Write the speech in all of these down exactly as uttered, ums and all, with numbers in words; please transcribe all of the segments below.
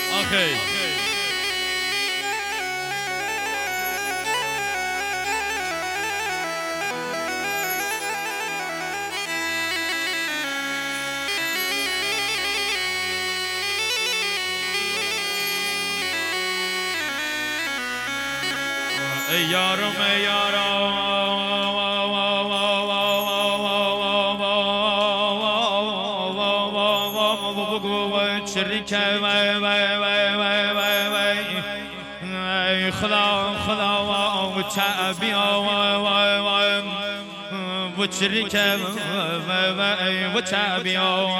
آخی ای یارم ای یارم شریکه وای وای وای وای وای وای ای خدا خدا و چابی وای وای وای و شریکه وای وای و چابی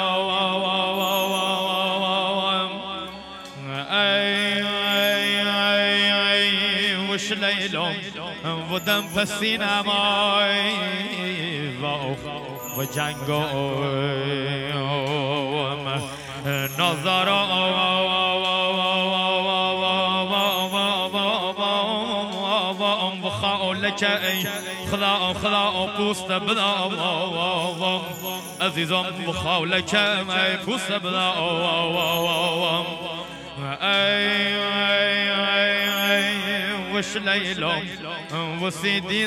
وش لیلم و دم پسینه مای و جنگو نظارا و خالک ای خدا خدا پوست بدا عزیزم و خالک ای پوست بدا ای ای ای وش لیلم و سیدی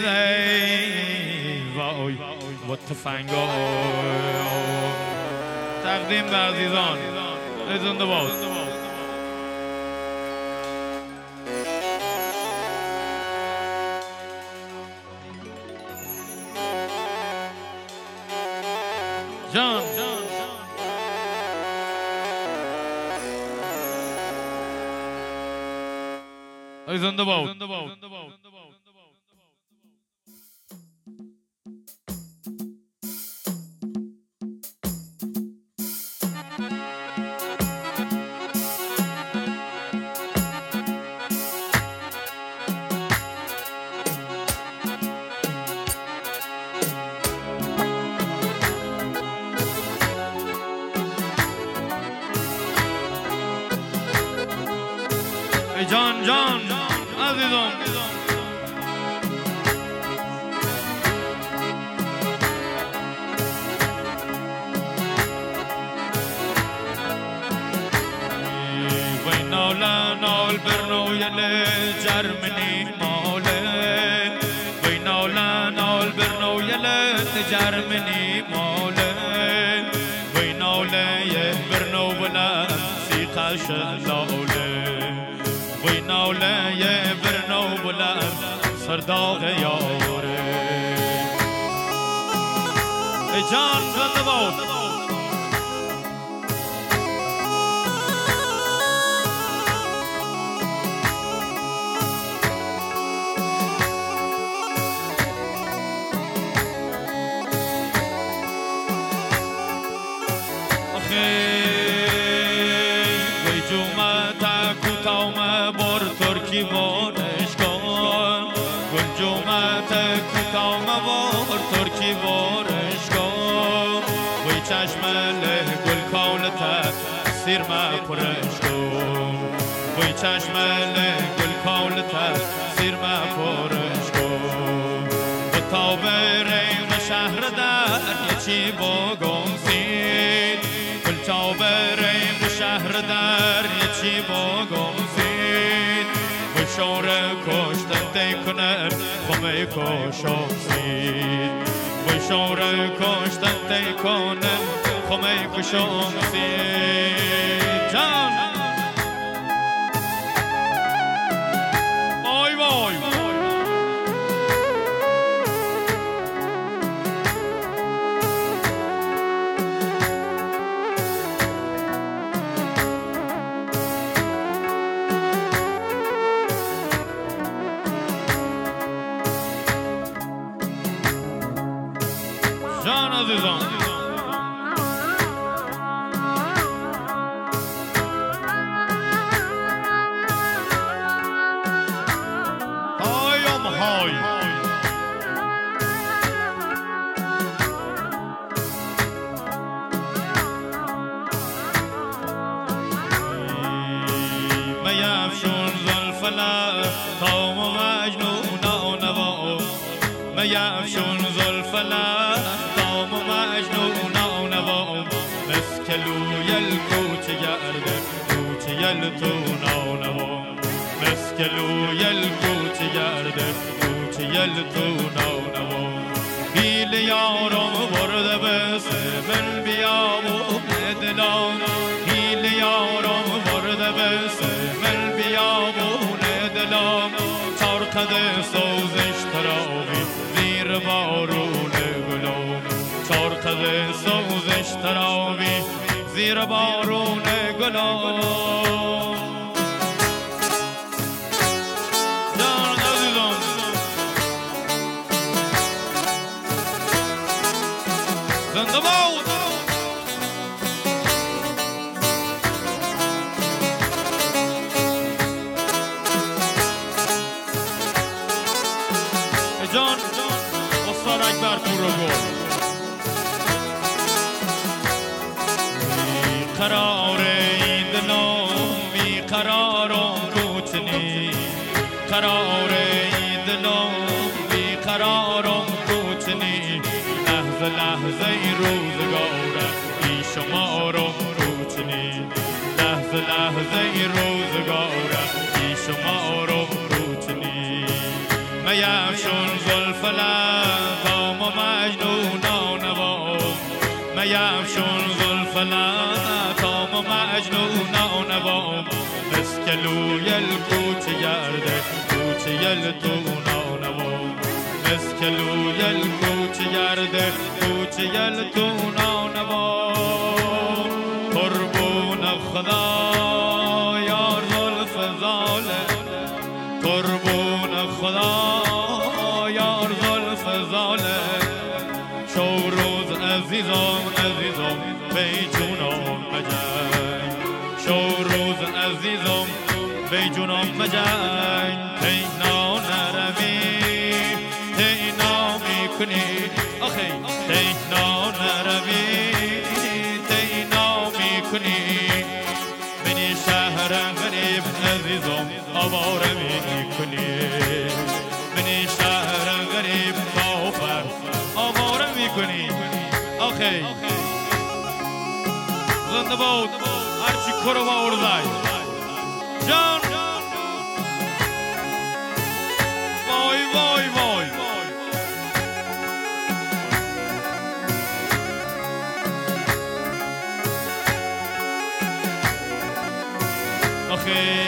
وای و تفنگا تقدیم به عزیزان زنده باد جان زنده باد جان جان عزیزم وی نالا نال برنو یل جرمنی ماله وی نالا نال برنو یل جرمنی ماله وی ناله برنو بلا سیقش لاله وی ناله برنو بلند سرداغ یاره ای جان زنده باد ترکی بارش کن گل جومت کوتاه بار ترکی بارش کن وی چشم له گل کالت سیر ما پرش کن وی چشم له گل کالت سیر ما پرش کن و تا بریم شهر در یچی باگم سید گل تا بریم شهر در یچی باگم شور کشتن دی کنن خمه کشم سید و شور کشتن دی کنن خمه کشم سید جان وای وای جان عزیزان هایم های میفشون زلفلا قوم مجنون و نوا میفشون زلفلا قوم مجنون و نوا مسکلوی الکوچه گرده کوچه تو نانوا مسکلوی الکوچ گرده کوچ یل تو نانوا بیل یارم برده بسه من بیابون دلان بیل یارم برده بسه من بیابون دلان چارقد سوزش تراوی زیر بارون گلام چارقد سوزش تراوی زیر بارون گلام جان عزیزم زنده باد جان استاد اکبر پورگل قرار این دلم بی قرارم کوچنی قرار این دلم بی قرارم کوچنی لحظه لحظه روزگاره بی شمارم کوچنی لحظه لحظه روزگاره بی شمارم کوچنی میفشون زلف لبام و مجنونانم میفشون زلف لبام و مجنونانم مسکلوی الکوچ گرده کوچ یل تو نانم مسکلوی الکوچ گرده کوچ یل تو نانم قربون خدا یار زلف زاله قربون خدا یار زلف زاله شو روز عزیزم عزیزم بی جونم مجنگ شو روز عزیزم بی جونم مجنگ تینا نروی تینا میکنی آخی تینا نروی تینا میکنی منی شهر غریب عزیزم آواره میکنی منی شهر غریب کافر آواره میکنی آخی زنده باد هرچی کرو با ارزای جان وای وای وای آخی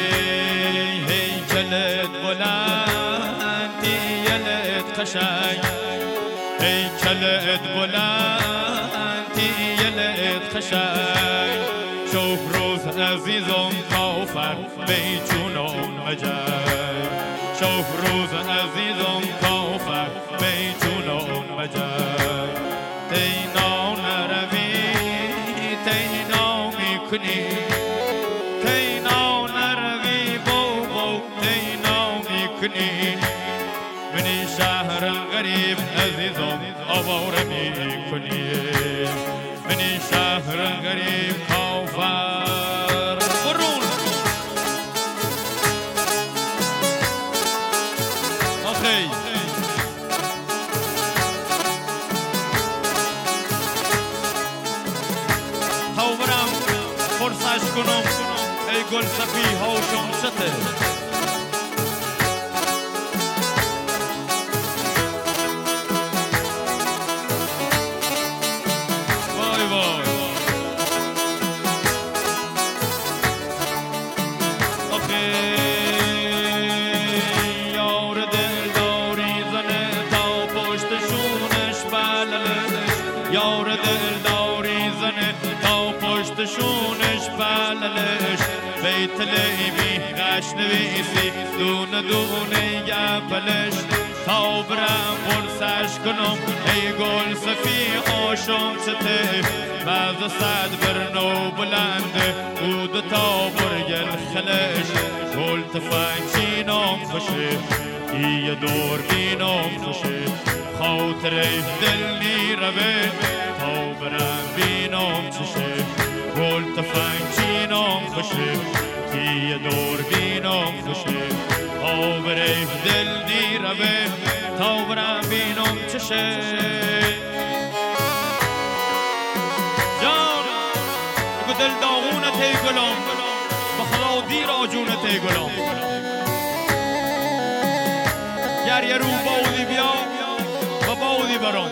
هیکلت بلندی یلت قشنگ هیکلت بلندی یلت قشنگ شوف روز عزیزم کافر بی جونم مجنگ شوف روز عزیزم کافر بی جونم مجنگ تینا نروی تینا میکنی تینا نروی بو بو تینا میکنی منی شهر غریب عزیزم آواره میکنی منی شهر غریب کافر برون آخی تا برم فرسش کنم ای گل صفی هاشم چته یار دلداری زنه تا پشت شونش بللش بیت لیبی غش نویسی دون دونه گپلش تا برم پرسش کنم ای گل صفی آشم چته بعض صد برنو بلنده بود تا برگل خلش گل تفنگ چینام خوشه یه دور بینام خوشه خاطر دل نیروه تا برم بینام چشه گل تفنگ چینام خوشه یه دور بینام خوشه تا برم دل نیروه تا برم بینام چشه جان دل داغونه تی گلام ما جونت ای گلام گر یه رو باودی بیا و باودی برام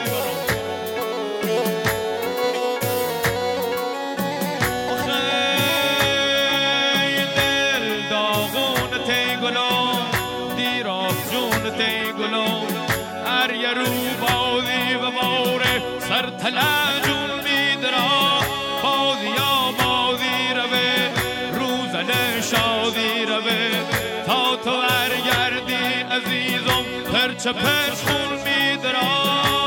هر یه رو بازی و باره سر تلجون میدرا بازی یا بازی روه روزن شادی روه تا تو برگردی عزیزم پرچه پرچ خون میدرا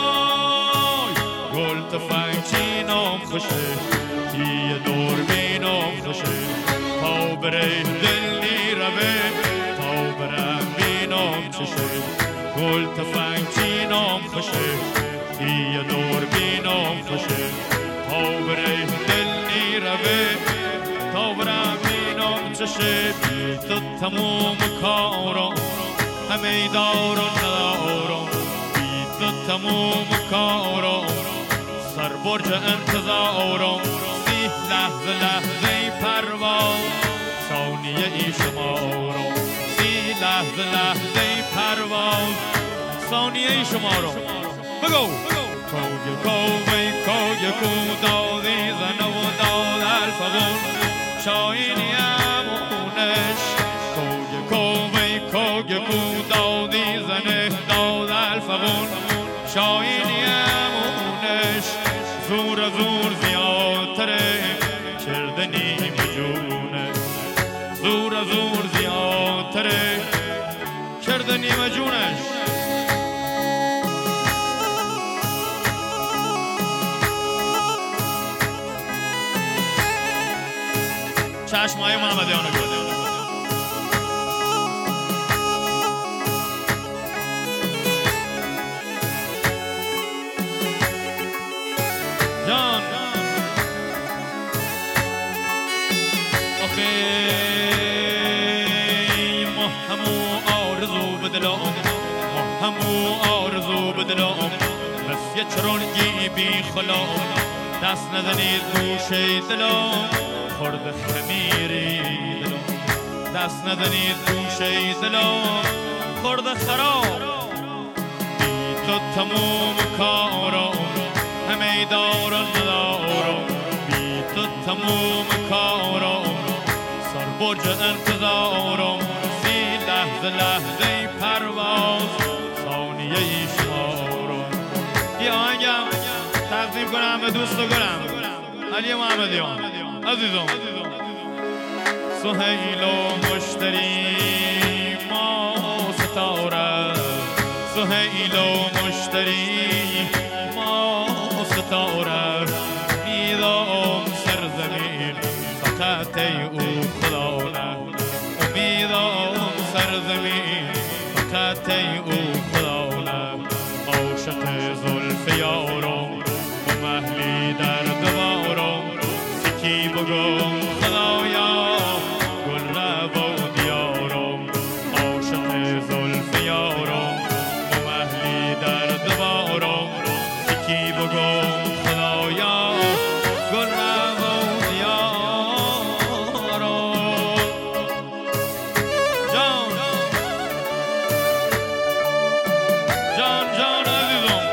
گل تفنگ چی نام خوشه یه دور می نام خوشه تا بره دل نیروه تا برم می نام چشه گل تفنگ چی نام خوشه یه دور بی نام خوشه تا بره دل نیروه تا برم بی نام چشه بی تو تموم کارم همه دارم ندارم بی تو تموم کارم سر برج انتظارم سی لحظه لحظه پرواز ثانیه ای شمارم سی لحظه لحظه پرواز ثانیه ای شمارم بگو کوی کوی کوی کو دادی زن و داد الفغون شاینی امونش کوی کوی کوی کو دادی زن داد الفغون شاینی امونش زور زور زیادتره کردنی مجونه زور زور زیادتره کردنی مجونش چشمای محمدیانو گفت جان آخه ما همو آرزو بدلم ما همو آرزو بدلم بس یه چرونگی بی خلام دست نزنید گوشه دلم خورد خمیری دلم دست نزنید گوشه دلم خورد خراب بی تو تموم کارم همه دارم ندارم بی تو تموم کارم سر برج انتظارم سی لحظه لحظه پرواز ثانیه ای شمارم یه آهنگم تقدیم کنم به دوست و گلم علی محمدیان عزیزم سهیل و مشتری ما ستاره سهیل و مشتری ما ستاره میدام سرزمین فقط او خدا نه امیدام سرزمین فقط او خدا نه عاشق زلف یارم و محلی در دوارم سکی بگم خدایا گل روا دیارم عاشق زلف یارم و محلی در دوارم سکی بگم خدایا گل روا دیارم جان جان جان عزیزم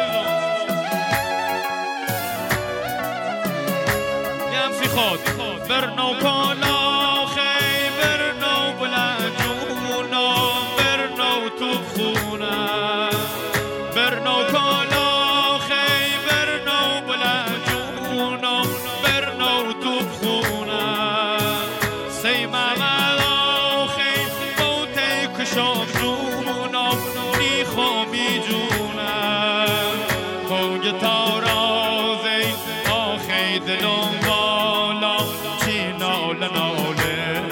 یمسی خود برنو کالا خی برنو بلنجونا برنو تو خونه برنو کالا خی برنو بلنجونا برنو تو خونه سی محمد آخی بوته کشم جونا نیخو می جونه کنگ تارازی آخی دلم بالا چی ناله ناله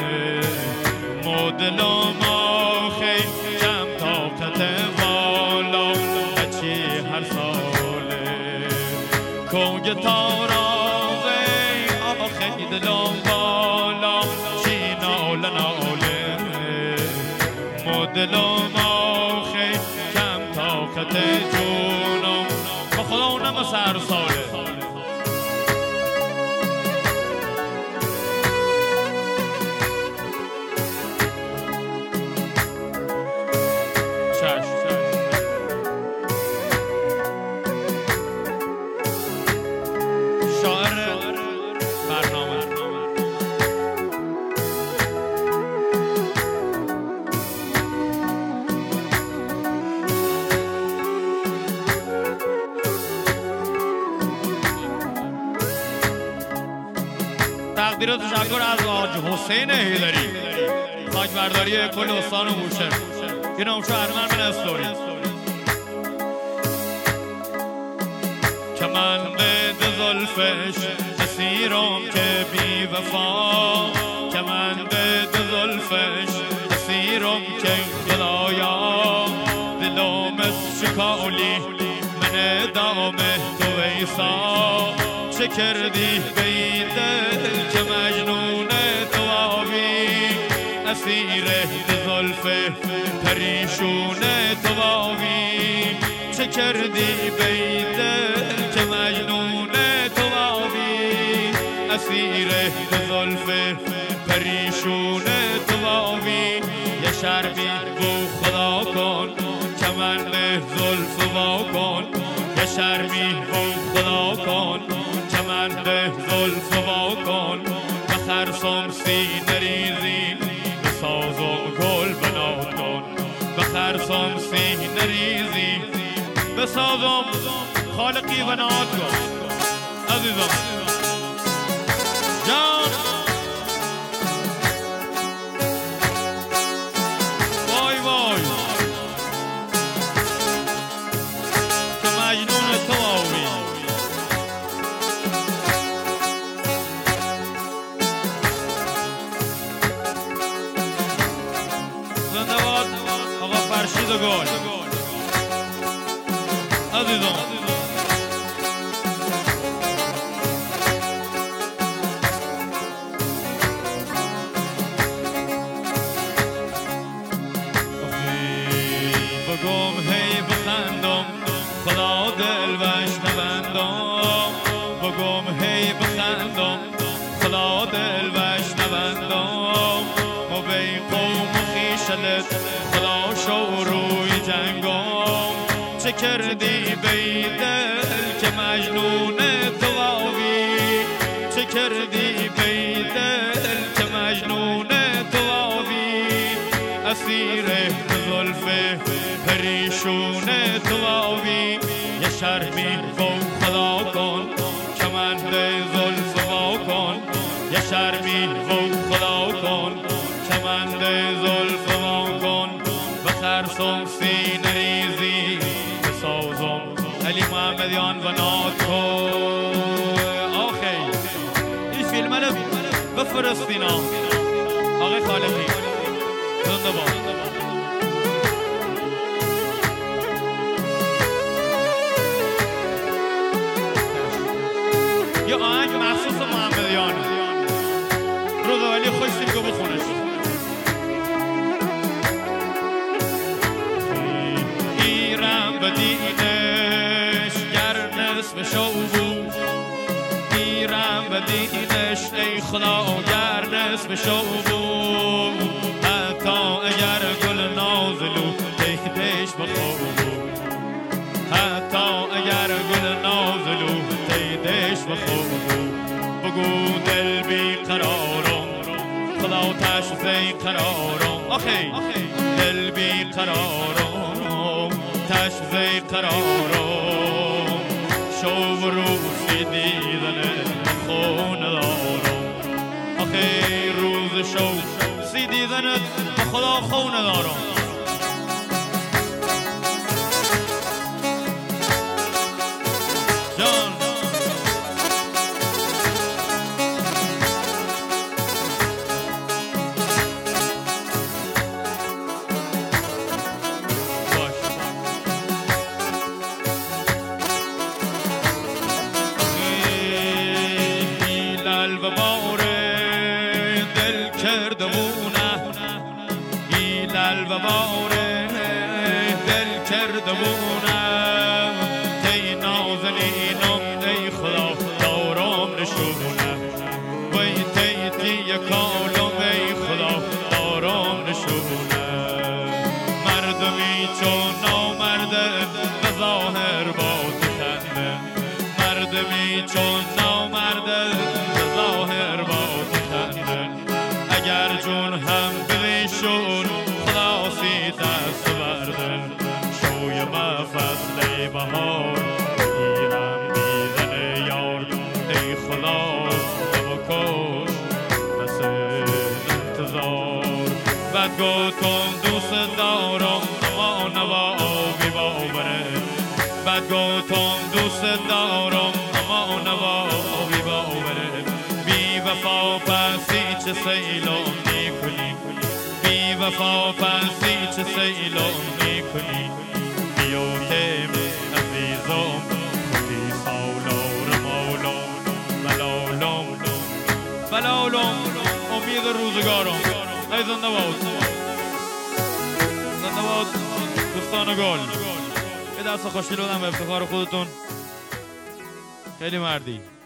مدلم آخی کم طاقت بالا چی هر ساله کنگ تارازی آخی دلم بالا چی ناله ناله مدلم آخی کم طاقت جونم با خدا اونم سر ساله تشکر از حاج حسین هیدری خاک برداری کل استان بوشهر که نامشو حتما بنستورید. کمند زلفش اسیرم که بی وفا، کمند زلفش اسیرم که خدایا، دلم شکالی من دامه تو ایسا، چه کردی بی دل که مجنون تو آبی، اسیر زلف پریشون تو آبی، چه کردی بی دل که مجنون تو آبی، اسیر زلف پریشون تو آبی. یه شرمی بو خدا کن کمند زلف وا کن، یه شرمی بو خدا کن کمند زلف وا کن، بخرسم سینه ریزی بسازم گل بنات کن، بخرسم سینه ریزی بسازم خالقی بنات کن. عزیزم جان وای وای که مجنون تو آوی، زنده باد آقا فرشید و گل. عزیزم بگم هی بخندم خدا دل وش نبندم، بگم هی بخندم خدا دل وش نبندم، ما بین قوم و خیشلت خدا شو روی جنگم، چه کردی بی دل که مجنون تو آبی، چه کردی بی دل که مجنون تو آبی، اسیر زلف پریشون تو آبی. یه شرمی با خدا کن کمند زلف وا کن، یه شرمی با خدا کن کمند زلف وا کن، بخرسم سینه ریزی بسازم علی محمدیان و نات کن. آخی این فیلم رو بفرستینا آقای خالقی زنده باد. یه آهنگ مخصوص محمدیانه روزا ولی خوش دیگه بخونش. ایرم به دینش گر نصف شو بود، ایرم به دینش ای خدا گر نصف شو بود، حتی اگر گل نازلو تهدش بخواب، حتی اگر گل نازلو تهدش بخواب. بگو دل بی قرارم خدا تشفی قرارم، آخی دل بی قرارم تشفی قرارم، شو روزی دیدن خون دارم، آخی روز شو سی دیدنت به خدا خون دارم. جان و باره دل کرده بونه، ایلال و باره دل کرده بونه، تی نازنینم ای خدا دارم نشونه، وی تی تی کالم ای خدا دارم نشونه، مردمی چون نامرده به ظاهر باطنده، مردمی چون نامرده ظاهر باطنده، اگر جون هم بلیشون خلاصی دست بردن، شوی ما فصل بهار گیرم دیدن یار، ای خدا بکش بد گفتم دوست دارم اما نوابی باوره بد گفتم دوست دارم اما نوابی باوره بی وفا پسی چه سیلان میکنی بی وفا پسی چه سیلان میکنی بیوتم عزیزم خودی سالار مولام بلالام بلالام امید روزگارم ای زنده باد زنده باد دوستان گل یه دست خوشگل بدم به افتخار خودتون خیلی مردی